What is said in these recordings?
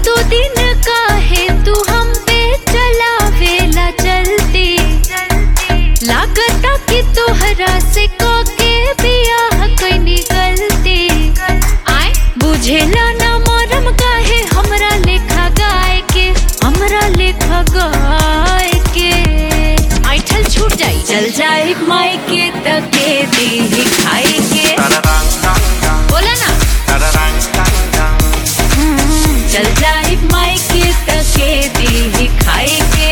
रातों दिन काहे तू हम पे चलावेला चलती, लागता कि तोहरा से के बियाह कइनी गलती। आए बुझेला ना मरम काहे हमरा लेखा गाय के, हमरा लेखा गाय के। ऐठल छूट जाई, चल जाए माई के तके दी खाए के। बोला ना चल जाए माई के तके दी खाए के।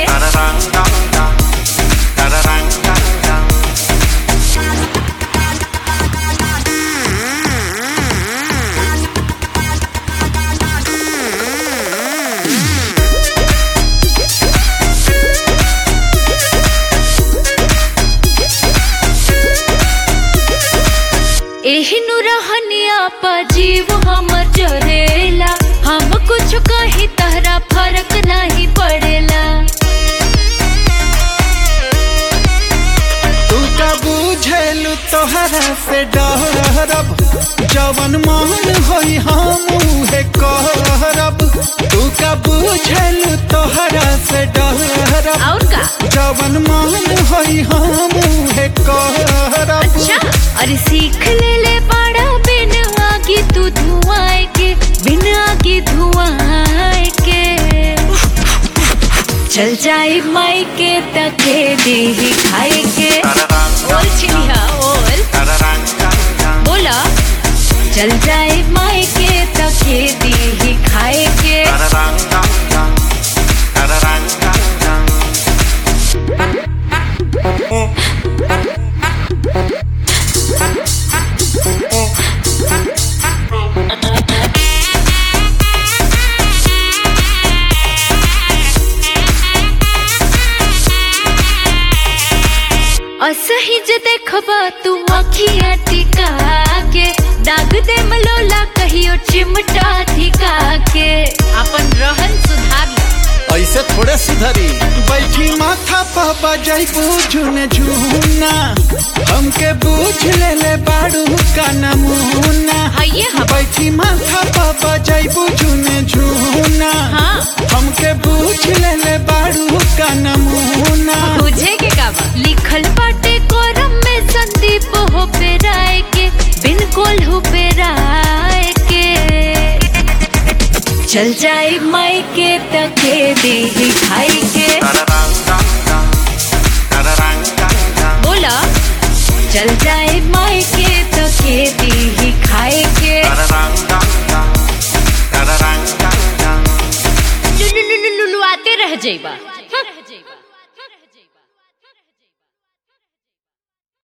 एहिनु रहनिया पा जीव हमर जरेला, हम कुछ कही तहरा फर्क नहीं पड़ेला। तू का बुझेलू तोहरा से डरब, जवन मन होई हम उहे करब। तू का बुझेलू तोहरा से डरब, और का जवन मन होई हम उहे करब। अच्छा अरे सीख ले बड़ा बिन आगे तू धुआं के, बिन आगे धुआं के। चल जाए माई के तके दी खाए के। और चिड़िया और बोला चल जाए माई के तके दी खाए के। असही जे देखबा तू अखिया टिका के, दाग दे मलोला कहियो चिमटा धिका के। अपन रहन सुधार ले, ऐसे थोड़े सुधरी। बैठी माथा पर बजाई बुझुन झूना, हमके बुझ ले बाड़ू का नमूना। हाये हम बैठी माथा पर बजाई बुझुन झूना, हाँ हमके बुझ ले बाड़ू का नमूना। बुझे के काबा लिखल बाटे कोरम में संदीप हो पे राय के, बिल्कुल हो पे राय के। चल जाए माई के तके दी खाई के। बोला चल जाए माई के तके दी खाए के। लुलु आते रह जाइबा।